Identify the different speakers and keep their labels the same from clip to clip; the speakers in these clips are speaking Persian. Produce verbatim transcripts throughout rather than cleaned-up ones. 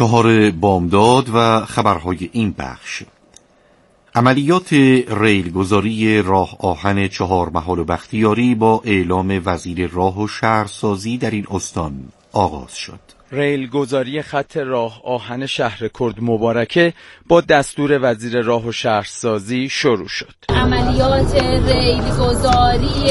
Speaker 1: چهار بامداد و خبرهای این بخش. عملیات ریلگذاری راه آهن چهار محال و بختیاری با اعلام وزیر راه و شهرسازی در این استان آغاز شد.
Speaker 2: ریلگذاری خط راه آهن شهرکرد مبارکه با دستور وزیر راه و شهرسازی شروع شد.
Speaker 3: عملیات ریلگذاری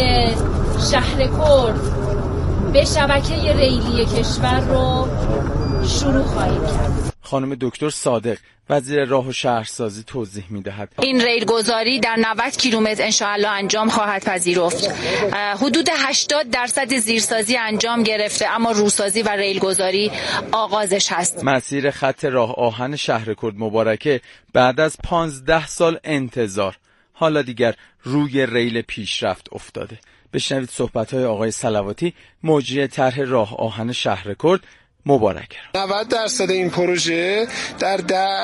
Speaker 3: شهرکرد به شبکه ریلی کشور رو شروع خواهیم کرد.
Speaker 2: خانم دکتر صادق وزیر راه و شهرسازی توضیح می‌دهد.
Speaker 4: این ریلگذاری در نود کیلومتر انشاءالله انجام خواهد پذیرفت. حدود هشتاد درصد زیرسازی انجام گرفته، اما روسازی و ریلگذاری آغازش هست.
Speaker 2: مسیر خط راه آهن شهرکرد مبارکه بعد از پانزده سال انتظار حالا دیگر روی ریل پیشرفت افتاده. بشنوید صحبت‌های آقای صلواتی، مجری طرح راه آهن شهرکرد مبارکه.
Speaker 5: نود درصد این پروژه در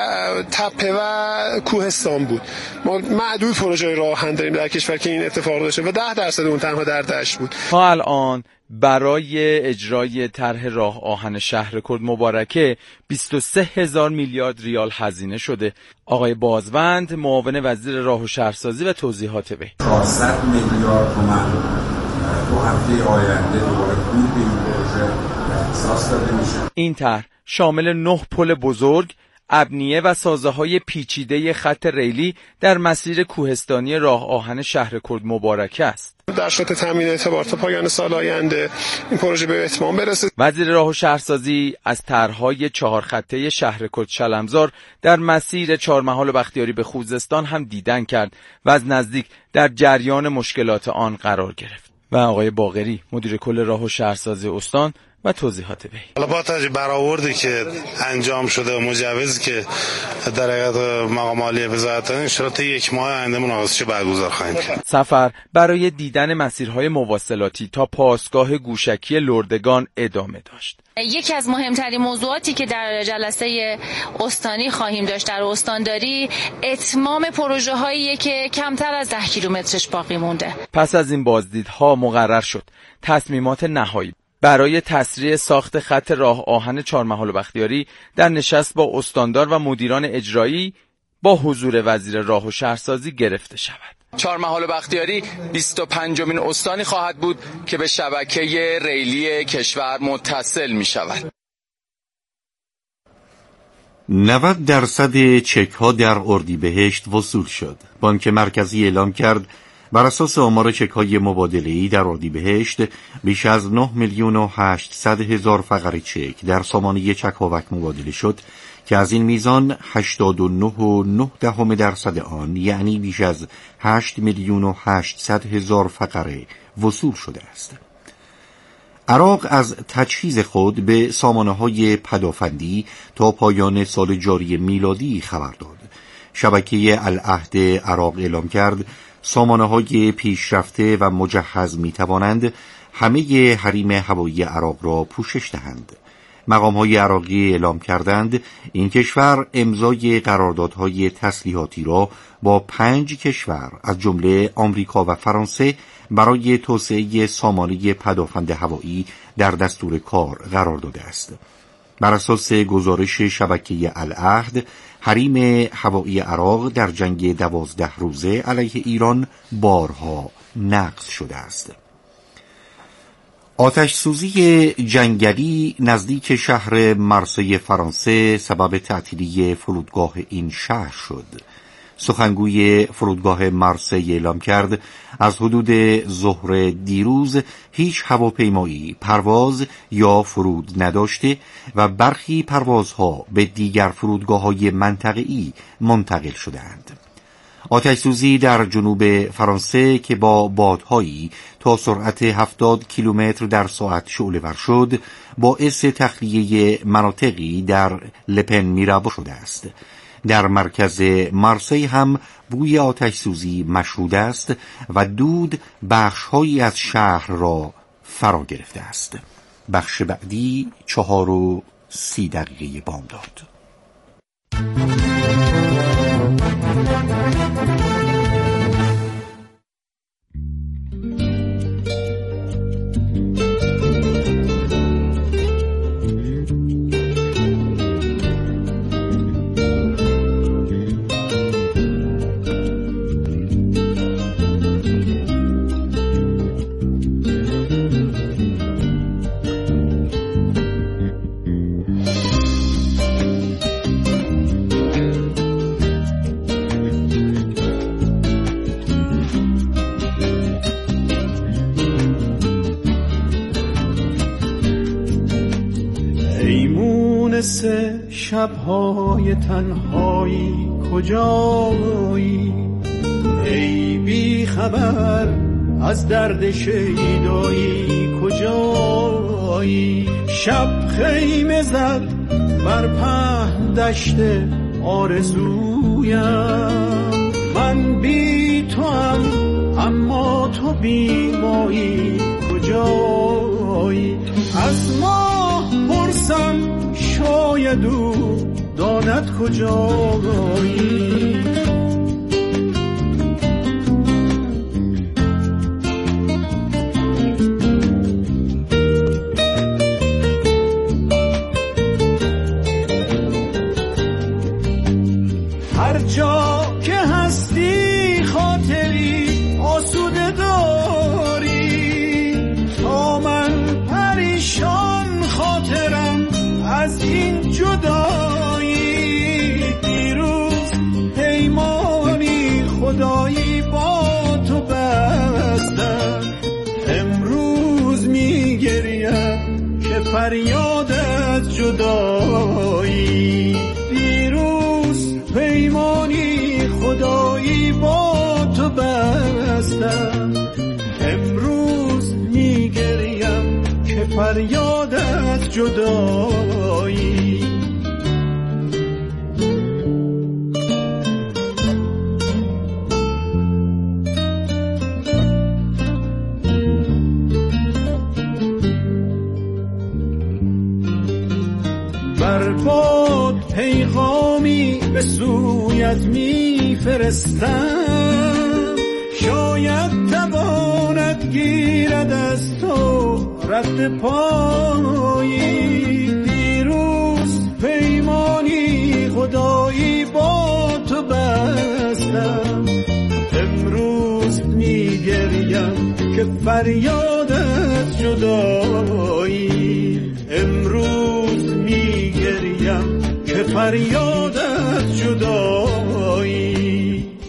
Speaker 5: تپه و کوهستان بود. ما معدود پروژه راه آهن داریم در کشور که این اتفاق داشته و ده درصد اون تنها در دشت بود.
Speaker 2: تا الان برای اجرای طرح راه آهن شهرکرد مبارکه بیست و سه هزار میلیارد ریال هزینه شده. آقای بازوند معاون وزیر راه و شهرسازی و توضیحات وی.
Speaker 6: چهارصد میلیارد تومان دو هفته آینده دوباره پول به این پروژه اختصاص داده میشه.
Speaker 2: این طرح شامل نه پل بزرگ، ابنیه و سازه‌های پیچیده خط ریلی در مسیر کوهستانی راه آهن شهرکرد مبارکه است.
Speaker 5: در شرط تامین اعتبار تا پایان سال آینده این پروژه به اتمام برسه.
Speaker 2: وزیر راه و شهرسازی از طرح‌های چهار خطه شهرکرد شلمزار در مسیر چهارمحال و بختیاری به خوزستان هم دیدن کرد و از نزدیک در جریان مشکلات آن قرار گرفت. و آقای باقری مدیر کل راه و شهرسازی استان و توضیحات وی.
Speaker 7: حالا با توجه برآوردی که انجام شده و مجوزی که در حقیقت مقام عالی وزارت ان شاء الله یک ماه آینده مناقصه‌اش برگزار خواهیم کرد.
Speaker 2: سفر برای دیدن مسیرهای مواصلاتی تا پاسگاه گوشکی لردگان ادامه داشت.
Speaker 4: یکی از مهمترین موضوعاتی که در جلسه استانی خواهیم داشت در استانداری اتمام پروژه هایی که کمتر از ده کیلومترش باقی مونده.
Speaker 2: پس از این بازدیدها مقرر شد تصمیمات نهایی برای تسریع ساخت خط راه آهن چهارمحال و بختیاری در نشست با استاندار و مدیران اجرایی با حضور وزیر راه و شهرسازی گرفته شود. چهارمحال و بختیاری بیست و پنجمین استانی خواهد بود که به شبکه ریلی کشور متصل می شود.
Speaker 1: نود درصد چک ها در اردیبهشت وصول شد. بانک مرکزی اعلام کرد بر اساس آمار چک های مبادله‌ای در اردیبهشت بیش از نه میلیون و هشتصد هزار فقره چک در سامانه چکاوک مبادله شد که از این میزان هشتاد و نه و نه دهم درصد آن یعنی بیش از هشت میلیون و هشتصد هزار فقره وصول شده است. عراق از تجهیز خود به سامانه‌های پدافندی تا پایان سال جاری میلادی خبر داد. شبکه العهد عراق اعلام کرد سامانه‌های پیشرفته و مجهز می‌توانند همه حریم هوایی عراق را پوشش دهند. مقام‌های عراقی اعلام کردند این کشور امضای قراردادهای تسلیحاتی را با پنج کشور از جمله آمریکا و فرانسه برای توسعه سامانه پدافند هوایی در دستور کار قرار داده است. بر اساس گزارش شبکه العهد، حریم هوایی عراق در جنگ دوازده روزه علیه ایران بارها نقض شده است. آتش سوزی جنگلی نزدیک شهر مرسی فرانسه سبب تعطیلی فرودگاه این شهر شد. سخنگوی فرودگاه مرسی اعلام کرد از حدود ظهر دیروز هیچ هواپیمایی پرواز یا فرود نداشته و برخی پروازها به دیگر فرودگاه‌های منطقه‌ای منتقل شدند. آتش سوزی در جنوب فرانسه که با بادهایی تا سرعت هفتاد کیلومتر در ساعت شعله‌ور شد باعث تخلیه مناطقی در لپن میرابو شده است. در مرکز مرسی هم بوی آتش سوزی مشهود است و دود بخش‌هایی از شهر را فرا گرفته است. بخش بعدی چهار و سی دقیقه بامداد.
Speaker 8: مونس شب‌های تنهایی کجایی؟ ای بی خبر از درد شیدایی کجایی؟ شب خیمه زد بر پهن دشت آرزویم، من بی تو هم اما تو بی مایی کجایی؟ از ماه پرسم شاید او داند کجایی؟ هر جا که هستی خاطری آسوده داری، تا من پریشان خاطرم از این جدایی. دیروز پیمانی خدایی با تو بستم، امروز میگریم که فریاد از جدایی. دیروز پیمانی خدایی با تو بستم، امروز میگریم که فریاد از جدایی. بر باد پیغامی به سویت میفرستم، شاید تواند گیرد از تو رد پایی. دیروز پیمانی خدایی با تو بستم، امروز میگریم که فریاد از جدایی. امروز میگریم که فریاد از جدایی.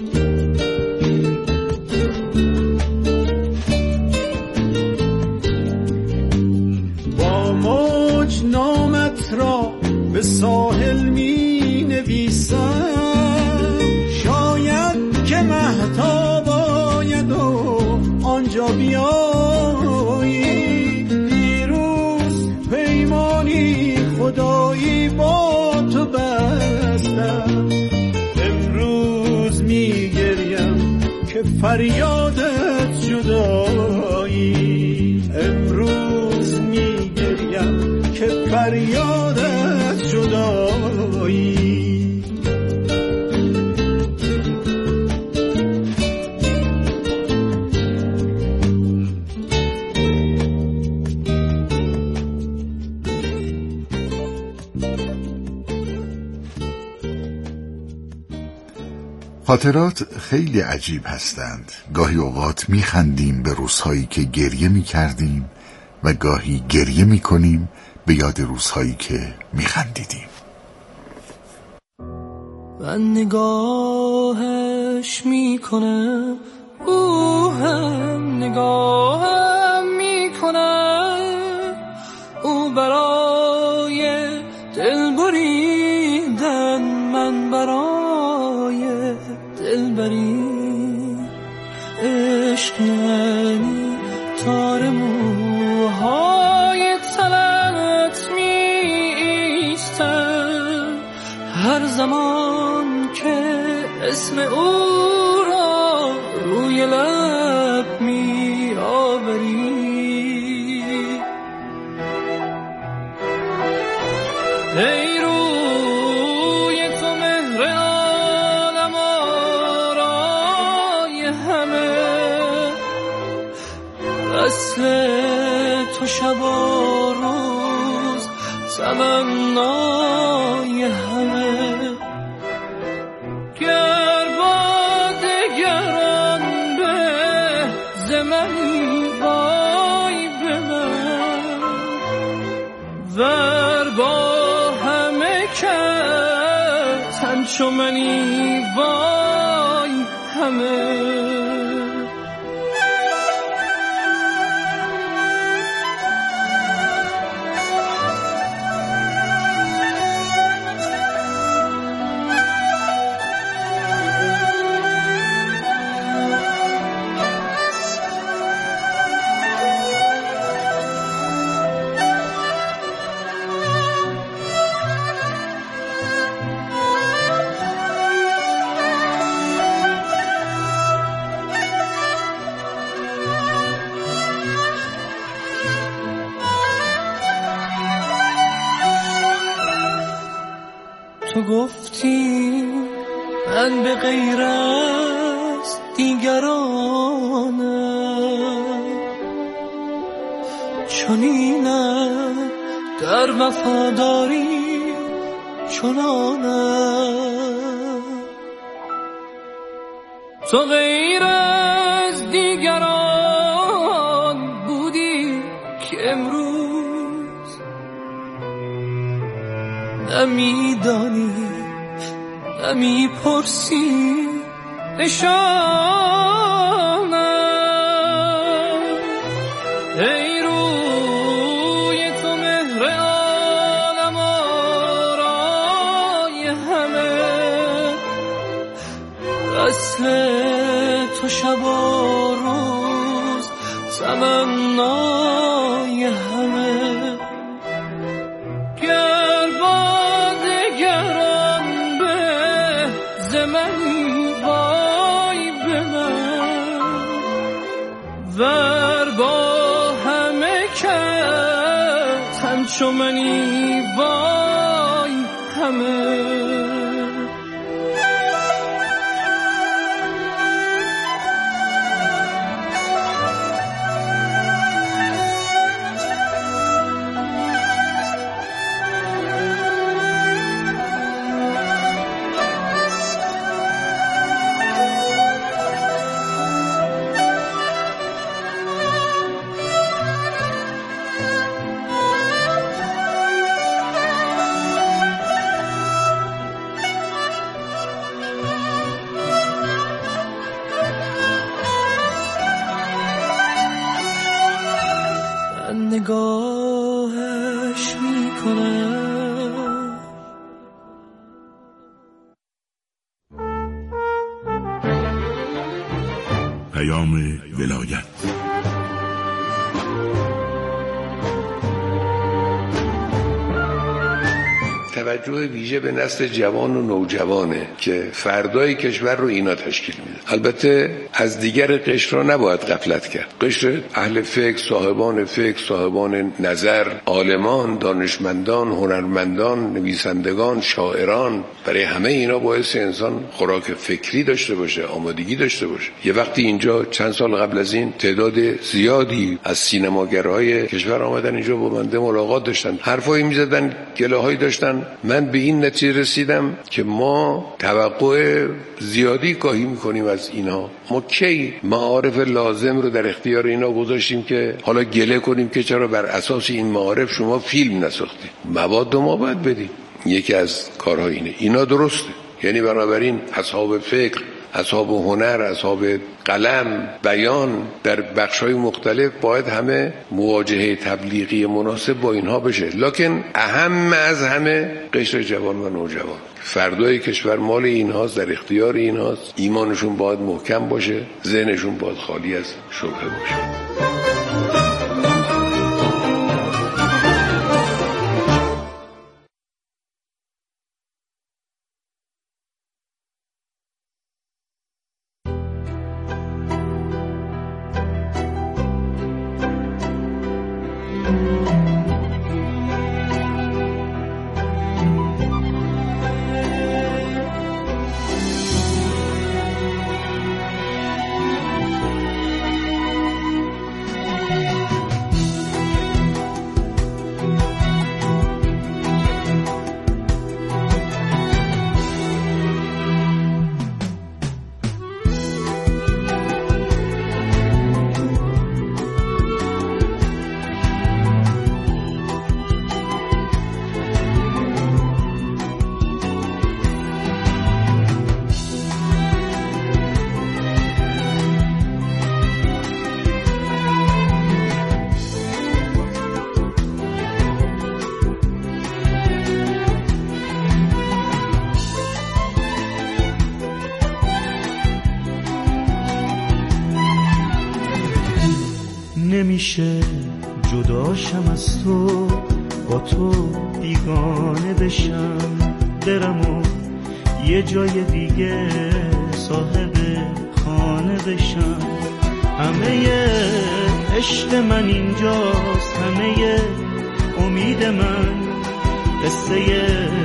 Speaker 8: با موج نامت را به ساحل می نویسم، شاید که مهتاب آید و آنجا بیایی. دیروز پیمانی خدایی با تو بستم، امروز میگریم که فریاد از جدایی. امروز میگریم که فریاد از جدایی.
Speaker 9: خاطرات خیلی عجیب هستند. گاهی اوقات میخندیم به روزهایی که گریه میکردیم و گاهی گریه میکنیم به یاد روزهایی که میخندیدیم.
Speaker 10: من نگاهش میکنم، او هم نگاهم میکنم، او برای دل بریدن، من برای دلبری. عشق یعنی تار موهای تنت می ایستم، هر زمان که اسم او را روی لب می آوری. ای روی تو مهر عالم آرای همه، اصل تو شب و روز تمنای همه. گر با دگران به زمانی وای به من، ور با همه کس همچو منی وای همه. تو گفتی من به غیر از دیگرانم، چنینم در وفاداری چنانم. تو غیر از دیگران بودی که امروز نمیدانی نمیپرسی نشانم. ای روی تو مهر عالم آرای همه، اصل تو شب و روز تمنای همه. گر با دگران به زمانی وای به من، ور با همه کس همچو منی وای همه. نگاهش میکنم
Speaker 9: پیام ولایت.
Speaker 11: توجه ویژه به نسل جوان و نوجوانه که فردای کشور رو اینا تشکیل میده. البته از دیگر قشرها نباید غفلت کرد. قشر اهل فکر، صاحبان فکر، صاحبان نظر، عالمان، دانشمندان، هنرمندان، نویسندگان، شاعران، برای همه اینا باعث انسان خوراک فکری داشته باشه، آمادگی داشته باشه. یه وقتی اینجا چند سال قبل از این تعداد زیادی از سینماگرهای کشور آمدن اینجا با بنده ملاقات داشتن، حرفایی میزدن، گله‌هایی داشتن. من به این نتیجه رسیدم که ما توقع زیادی گاهی میکنیم از اینها. ما کی معارف لازم رو در اختیار اینا گذاشتیم که حالا گله کنیم که چرا بر اساس این معارف شما فیلم نساختید؟ مواد ما باید بدیم. یکی از کارها اینه. اینا درسته. یعنی بنابراین اصحاب فکر، اصحاب هنر، اصحاب قلم، بیان در بخش‌های مختلف باید همه مواجهه تبلیغی مناسب با اینها بشه. لکن اهم از همه قشر جوان و نوجوان، فردای کشور مال اینهاست، در اختیار اینهاست. ایمانشون باید محکم باشه، ذهنشون باید خالی از شبهه باشه.
Speaker 8: نمیشه جداشم از تو، با تو بیگانه بشم، برم و یه جای دیگه صاحب خانه بشم. همه عشق من اینجاست، همه امید من قصه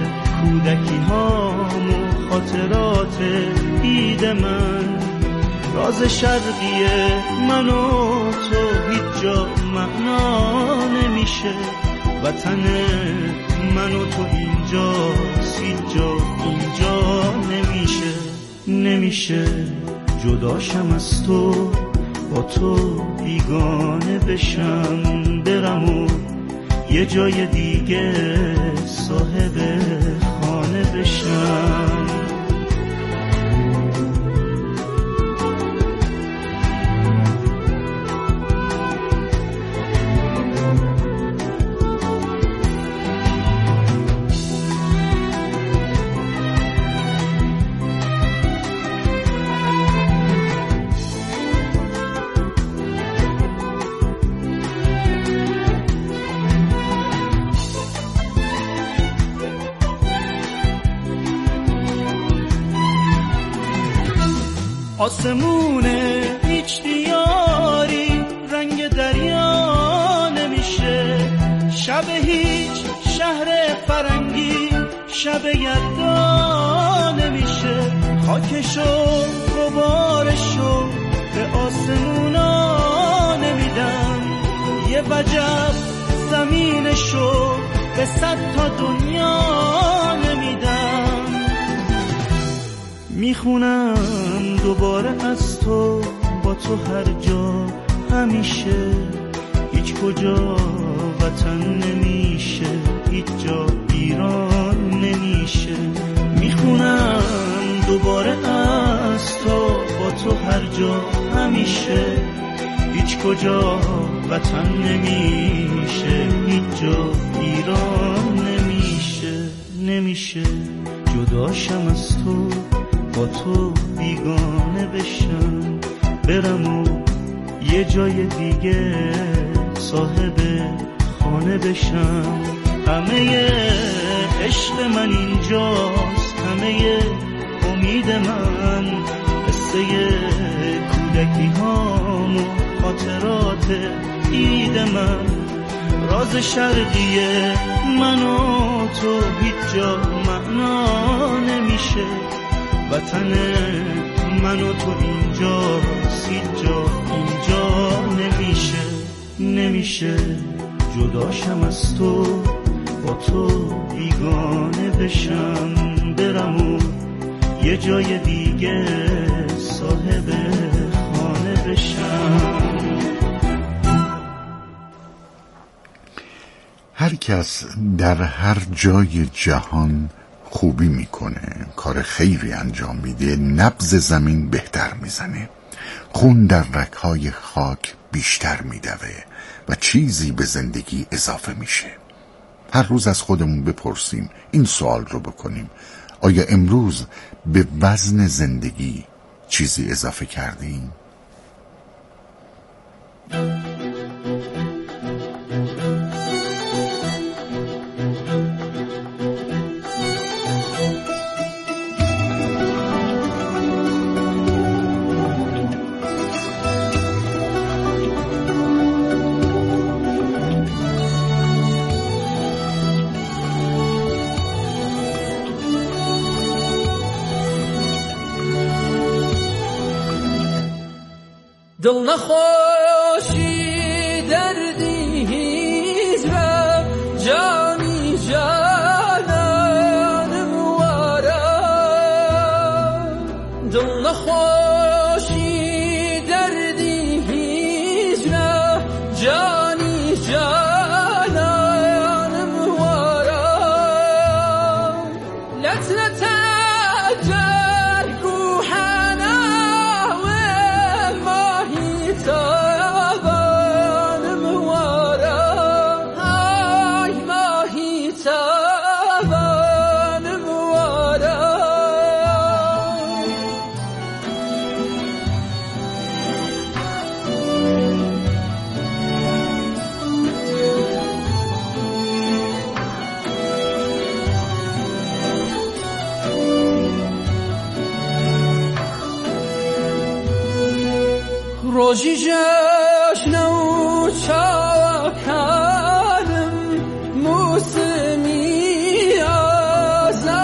Speaker 8: کودکی هام و خاطرات عید من، راز شرقی من و تو هیچ جا معنا نمیشه. وطن من و تو اینجا هیچ جا اینجا نمیشه. نمیشه جداشم از تو، با تو بیگانه بشم، برم و یه جای دیگه صاحب خانه بشم. آسمونه هیچ دیاری رنگ دریا نمیشه، شب هیچ شهر فرنگی شب یلدا نمیشه. خاکشو غبارشو به آسمونا نمیدن، یه وجب زمینشو به صد تا دنیا نمیدن. میخونم دوباره از تو، با تو هر جا همیشه، هیچ کجا وطن نمیشه، هیچ جا ایران نمیشه. میخونم دوباره از تو، با تو هر جا همیشه، هیچ کجا وطن نمیشه، هیچ جا ایران نمیشه. نمیشه جداشم از تو، با تو بیگانه بشم، برم و یه جای دیگه صاحب خانه بشم. همه عشق من اینجاست، همه امید من، قصه کودکی هام و خاطرات عید من، راز شرقی من و تو هیچ جا معنا نمیشه. وطن من و تو اینجا هیچ جا اینجا نمیشه. نمیشه جداشم از تو، با تو بیگانه بشم، برم و یه جای دیگه صاحب خانه بشم.
Speaker 9: هر کس در هر جای جهان خوبی میکنه، کار خیری انجام میده، نبض زمین بهتر میزنه، خون در رگ‌های خاک بیشتر میدوه و چیزی به زندگی اضافه میشه. هر روز از خودمون بپرسیم، این سوال رو بکنیم: آیا امروز به وزن زندگی چیزی اضافه کردیم؟
Speaker 10: دل نخوشی دردی هیچ را جانی جانانم وارم. دل نخوشی دردی هیچ را جانی جانانم وارم. لت لت روزی جشن و چاکرم موسمی از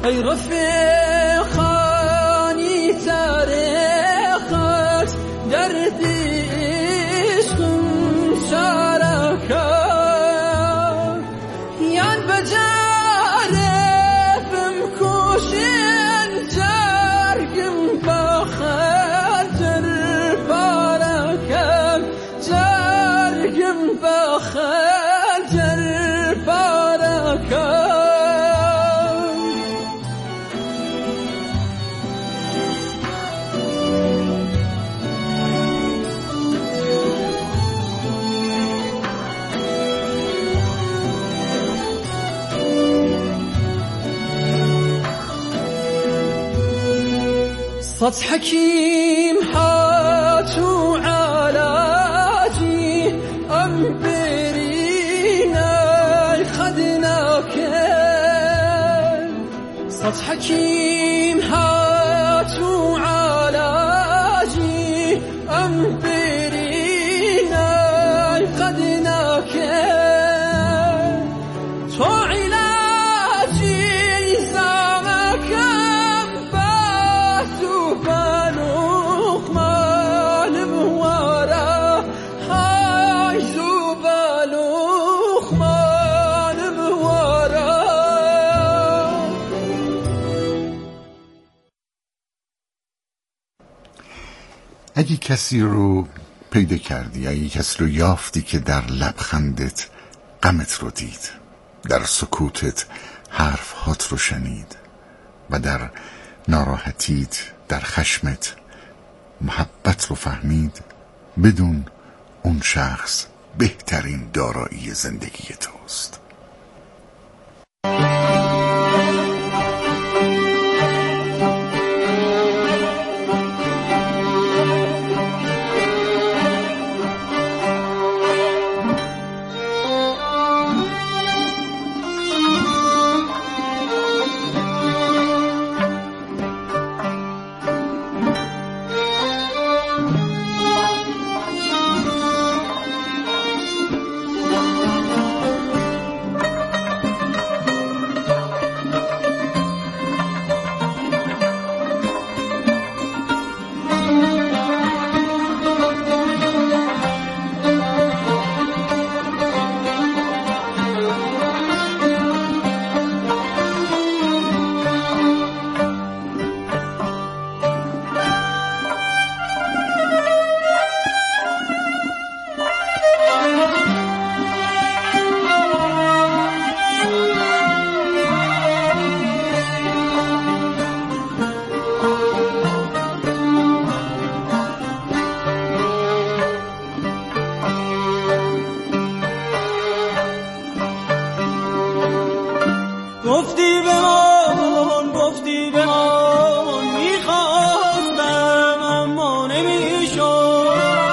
Speaker 10: ای رفیق خانی تاریخت دردیشتون شارکت یان بجارفم کوشین جرگم بخاطر بارکت جرگم بخاطر بارکت صد حكيم حاتو علاجي أمبرينا خدناك صد حكيم حاتو علاجي أمبرينا خدناك تو علاجي زامك
Speaker 9: اگه کسی رو پیدا کردی، اگه کسی رو یافتی که در لبخندت غمت رو دید، در سکوتت حرفهات رو شنید و در ناراحتیت، در خشمت محبت رو فهمید، بدون اون شخص بهترین دارایی زندگی توست.
Speaker 10: گفتی بمان گفتی بمان میخواستم اما نمیشد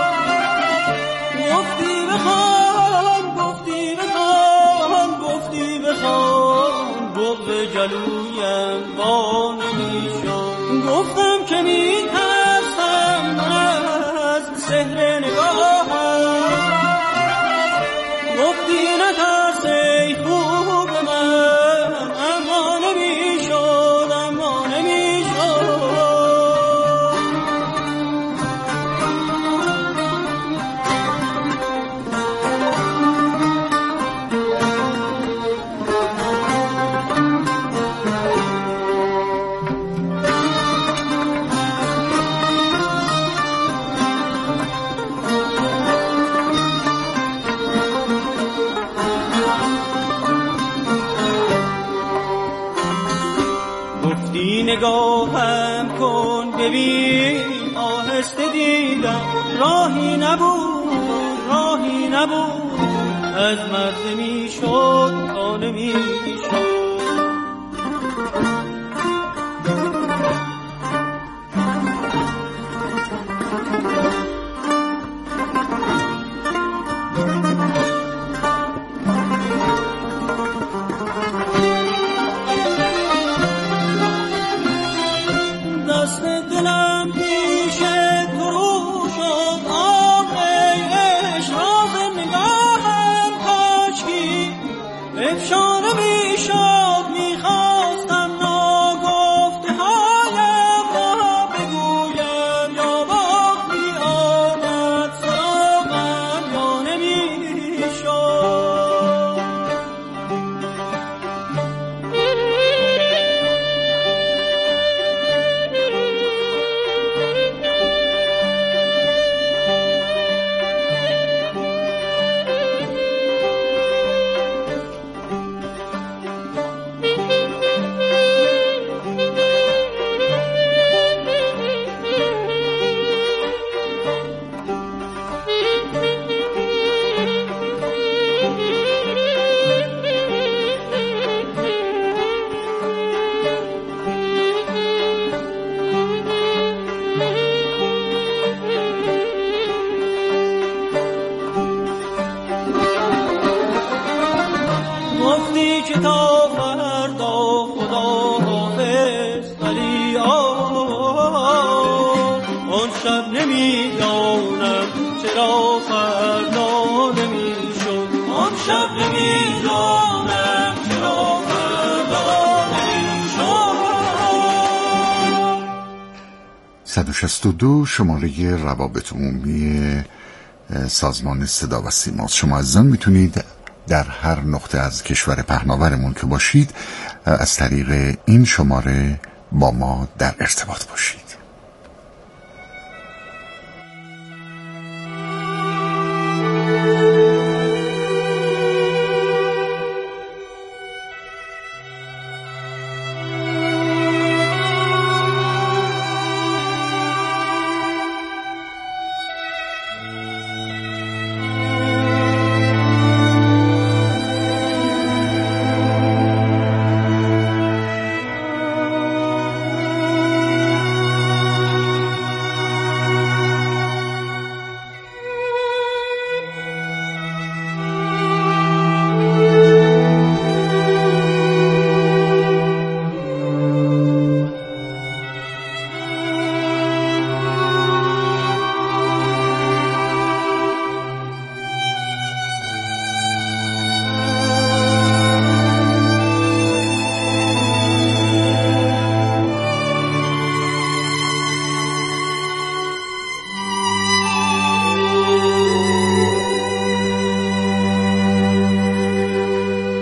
Speaker 10: گفتی بخوان گفتی بخوان گفتی بخوان بغض جلویم با نمیشد گفتم که میترسم از سحر نگاهم گفتی نترس ای خوب من نگاهم کن ببین آهسته دیدم راهی نبود راهی نبود از مرز می شد تا نمی شد افشانه می شد می خواستم شب نمیدانم چرا فردا نمیشد، آن شب نمیدانم چرا فردا نمیشد.
Speaker 9: صد و شصت و دو شماره روابط عمومی سازمان صدا و سیما. شما عزیزان میتونید در هر نقطه از کشور پهناورمون که باشید از طریق این شماره با ما در ارتباط باشید.